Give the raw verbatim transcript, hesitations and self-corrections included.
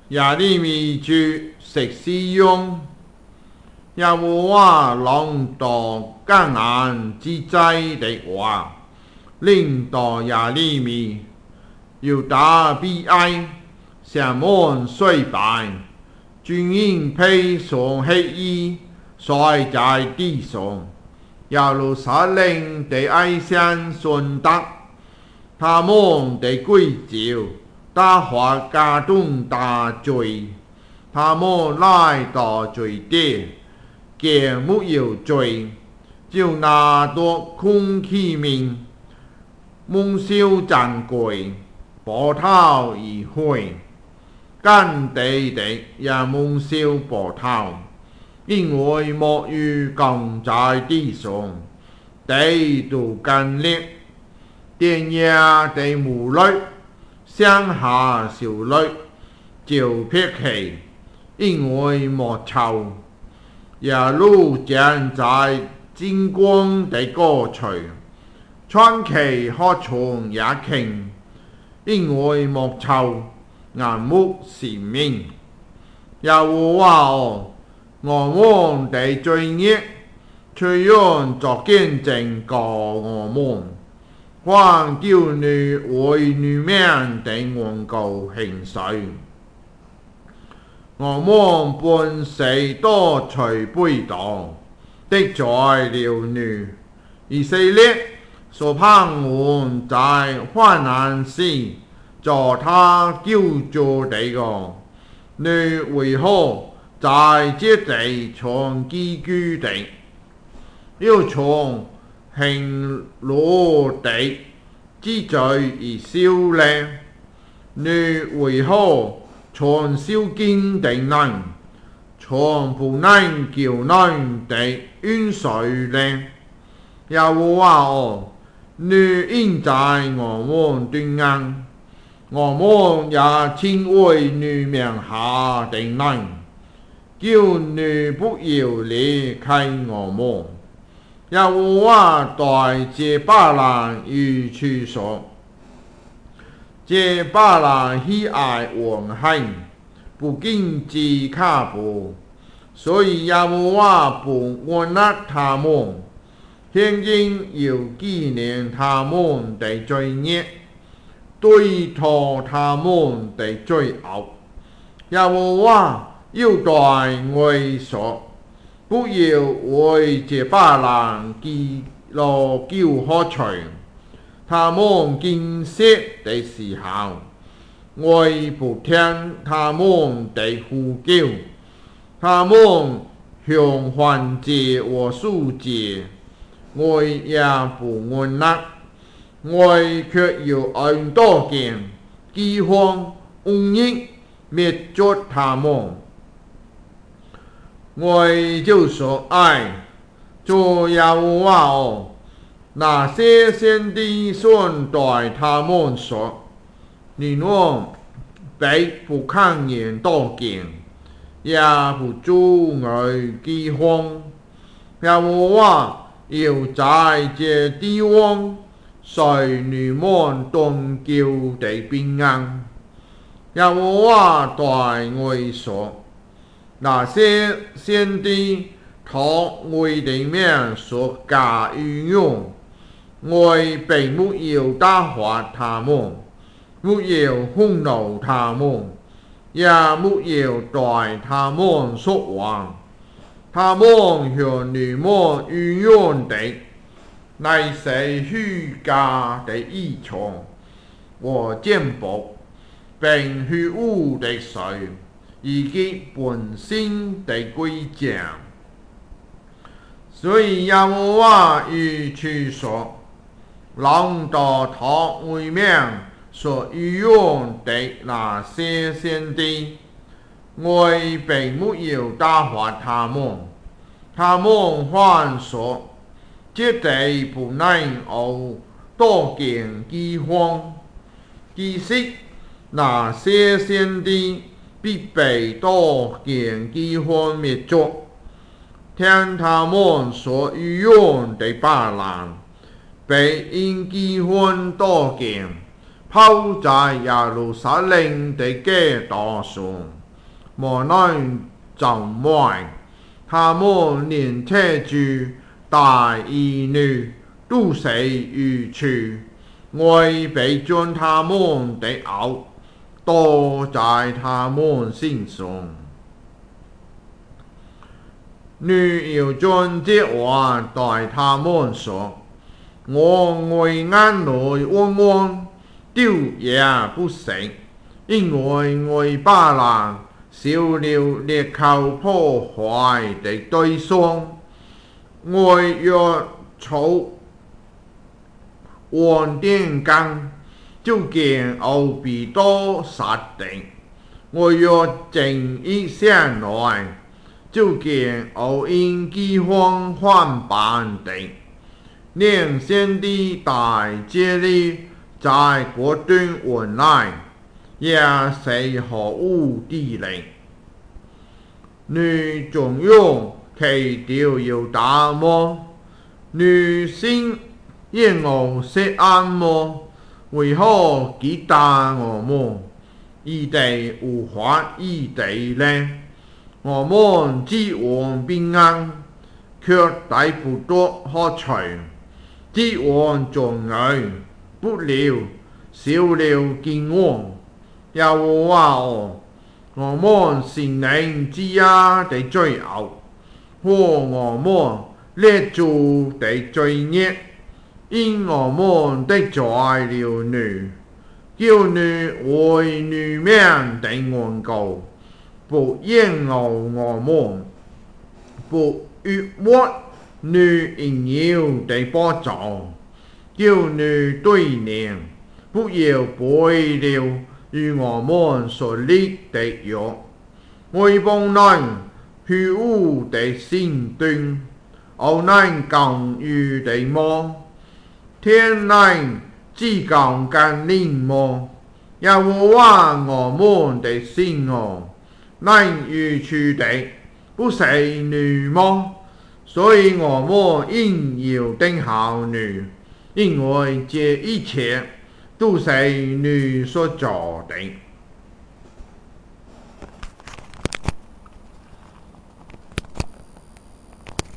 亚利米住食事用，耶和華朗道迦南之災的話，領導亞利米，猶大悲哀，城門衰敗，軍營披上黑衣，摔在地上。耶路撒冷的哀聲順達，他們的貴胄大發加重大罪，他們來到罪地，見沒有罪，就拿奪空器皿，蒙羞珍貴，波濤而回，乾地的也蒙羞波濤。因為莫雨降在地上，地都乾裂，田野的無淚，鄉下小淚就撇棄，因為莫臭，也如將在金光的歌曲，傳奇可從也傾，因為莫臭，眼目是明，耶和華哦。我們的罪孽，雖然作見證告我們，還叫你為你名的恩膏行罪。我們本是多隨背道，得罪了你。以色列所盼望在患難時做他救助的個，你為何在這地上寄居的，要從行路地之罪而笑呢？你為何從少見的人，從不能叫人的冤水呢？耶和華哦，你應在我們對岸，我們也稱為你名下的人。叫你不要離開我們，耶和華對這巴蘭如此說：這巴蘭喜愛橫行，不禁止腳步，所以耶和華不悅納他們，現今要紀念他們的罪孽，對討他們的罪惡。耶和華又對我說：不要為這巴蘭記錄叫喝取，他們禁食的時候，我不聽他們的呼叫，他們向燔祭和贖祭，我也不悅納，我卻要按刀劍、饑荒、瘟疫滅絕他們。我就說：哎，主耶和華哦，那些先知曾對他們說：你們必不看見刀劍，也不阻礙饑荒。耶和華要在這地方使你們don久的平安。耶和華對我說：那些先知託我的名所加於用，我並沒有打發他們，沒有憤怒他們，也沒有對他們說謊。他們向你們運用的，乃是虛假的依從和占卜，並虛無的水。以及本性的規章，所以耶和華如此說：論到託我名所運用的那些先知，我並沒有打發他們，他們還說：這地不能熬刀劍饑荒。其實那些先知必被刀劍饑荒滅絕。聽他們所運用的巴蘭，被因饑荒刀劍拋在耶路撒冷的街道上。 无奈走外，他们连贴住大儿女都死于处，我被将他们的袄多在他们身上。女要將這話對他們說：我愛眼內汪汪，丟也不成，因為我把那少了裂口破壞的對象，我若草黃電更，就見奧比多殺定；我若正一上來，就見奧因饑荒患病的。連先的大接力在果斷原來，也是可惡的人。女總用其調要打麼？女性因我是暗麼？為何擊打我麼？異地無法異地呢？我們只望平安，卻帶不到好處；只望將來不料少了健忘。耶和華哦，我們心靈之家的罪惡，和我們列祖的罪孽，因我們得罪了女，叫女為女命的緣故。不應我我們，不越沒女應有的寶藏，叫女對念，不要背了與我們所立的約。毀謗人虛無的身段，傲難講語的夢，天然只講甘霖夢，耶和華我們的神哦。難遇處的不是女麼？所以我們應要定好女，因為這一切都是女所做的。